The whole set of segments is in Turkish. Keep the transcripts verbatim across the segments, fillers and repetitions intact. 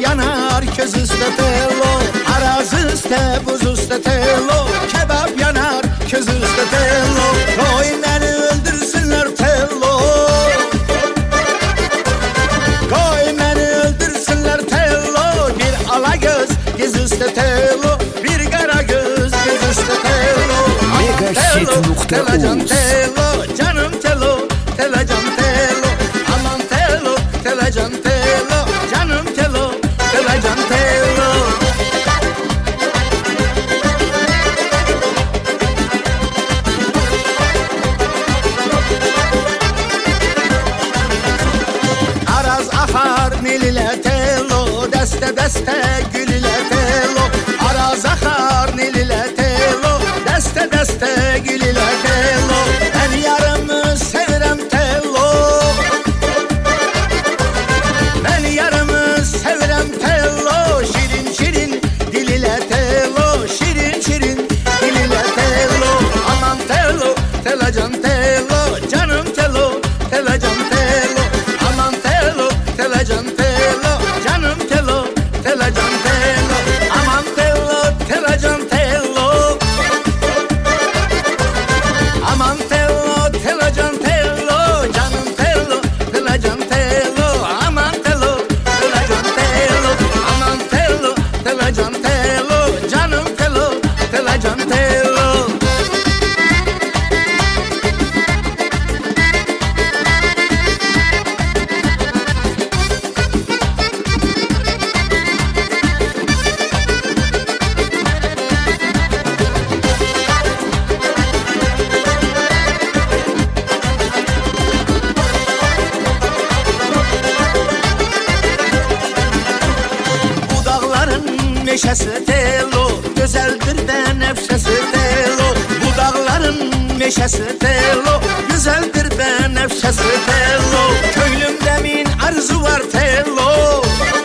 yanar köz üstte tello, araz üstte buz üstte tello, kebap yanar köz üstte tello. Koy beni öldürsünler tello, koy beni öldürsünler tello. Bir ala göz gez üstte tello, bir kara göz gez üstte tello. Megahit nokta uz. Tello canım tello, telecan tello, aman tello, telecan tello, canım tello, telecan tello. Araz ahar nil ile tello, deste deste gül ile tello. Araz ahar nil ile tello, deste deste gül ile tello. Ben yarımı sevirem tello, ben yarımı sevirem tello. Şirin şirin dil ile tello, şirin şirin dil ile tello. Aman tello, telecan tello, canım tello, telecan tello. Aman tello, telecan tello, canım tello, telecan tello. Aman tello, telecan tello, aman tello, telecan tello, canım tello, telecan tello. Aman tello, telecan tello, aman tello, telecan tello, canım tello, telecan tello. Bu dağların meşesi tello, güzeldir de nefşesi tello. Bu dağların meşesi tello, güzeldir de nefşesi tello. Köylümde min arzu var tello,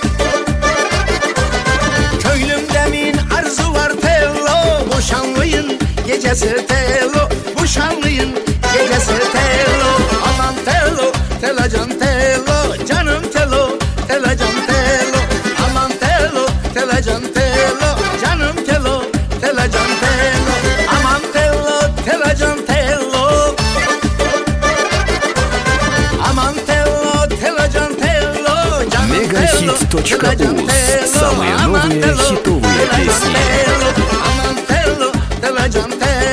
köylümde min arzu var tello. Bu şanlıyın gecesi tello, bu şanlıyın gecesi tello. Aman tello, telecan tello, canım tello, telecan tello. Aman tello, telecan tello, canım tello, telecan tello. Aman tello, telecan tello, aman tello, telecan tello, canım tello, Megahit точка telecan uz. tello. Самые Aman новые tello, хитовые telecan песни. tello, aman tello, telecan tello.